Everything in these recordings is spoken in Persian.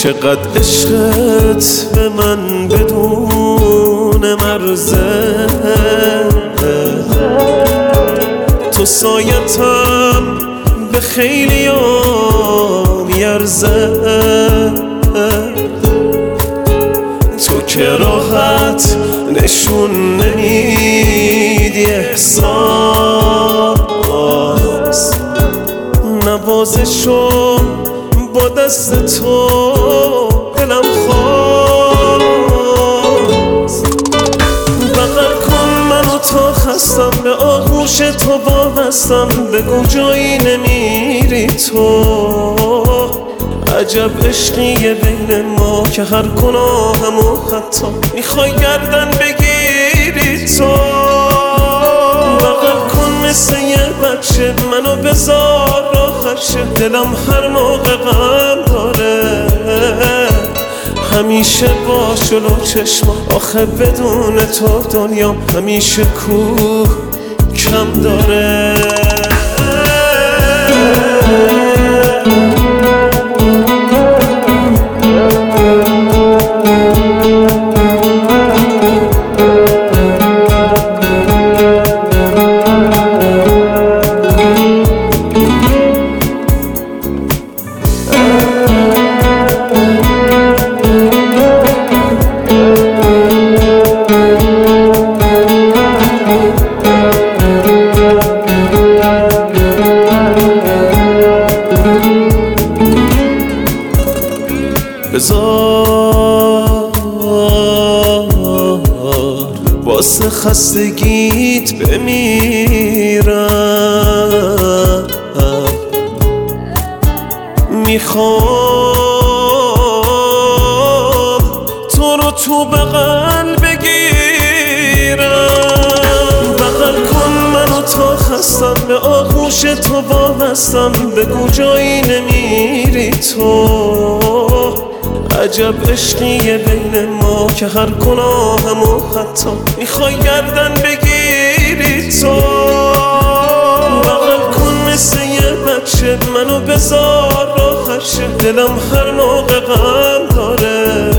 چقدر عشقت به من بدون مرزه، تو سایتم به خیلی میارزه، تو که راحت نشون نمیدی احساس، نوازشو با دست تو دلم خواست. بغل کن منو تا خستم، به آغوش تو وابستم، بگو جایی نمیری تو. عجب عشقیه بین ما که هر گناهمو حتی میخوای گردن بگیری تو. بغل کن مثل یه بچه منو بذار راحت شه، دلم هر موقع غم داره همیشه با جلو چشمم، آخه بدون تو دنیا همیشه کوه کم داره. بذار واسه خستگیت بمیرم، میخوام تو رو تو بغل بگیرم. بغل کن منو تا خستم، به آغوش تو وابستم، بگو جایی نمیری تو. عجب عشقیه بین ما که هر گناهمو حتی میخوای گردن بگیری تو. بغل کن مثل یه بچه منو بذار راحت شه، دلم هر موقع غم داره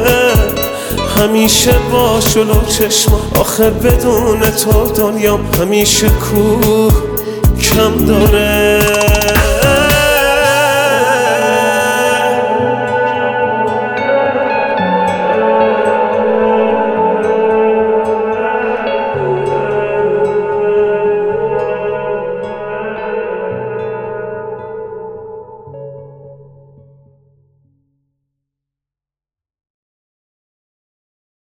همیشه با جلو چشمم، آخه بدون تو دنیا همیشه کوه کم داره.